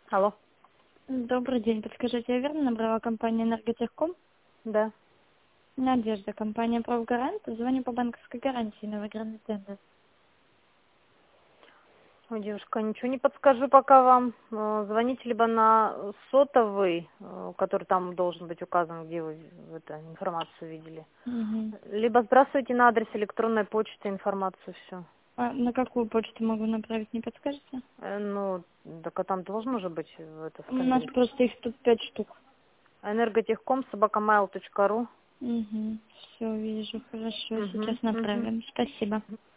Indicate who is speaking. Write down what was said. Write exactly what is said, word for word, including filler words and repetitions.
Speaker 1: Алло.
Speaker 2: Добрый день. Подскажите, я верно набрала компанию «Энерготехком»?
Speaker 1: Да.
Speaker 2: Надежда, компания «Профгарант». Звоню по банковской гарантии на выигранный тендер.
Speaker 1: Ой, девушка, ничего не подскажу пока вам. Э, Звоните либо на сотовый, э, который там должен быть указан, где вы эту информацию видели.
Speaker 2: Мгм.
Speaker 1: Либо сбрасывайте на адрес электронной почты информацию, все.
Speaker 2: А на какую почту могу направить, не подскажете?
Speaker 1: Ну, так а там должно же быть э, это
Speaker 2: У нас
Speaker 1: сказать.
Speaker 2: просто их тут пять штук.
Speaker 1: Энерготехком собака mail точка ру.
Speaker 2: Угу. Все, вижу. Хорошо,
Speaker 1: Угу,
Speaker 2: сейчас
Speaker 1: угу.
Speaker 2: направим. Спасибо.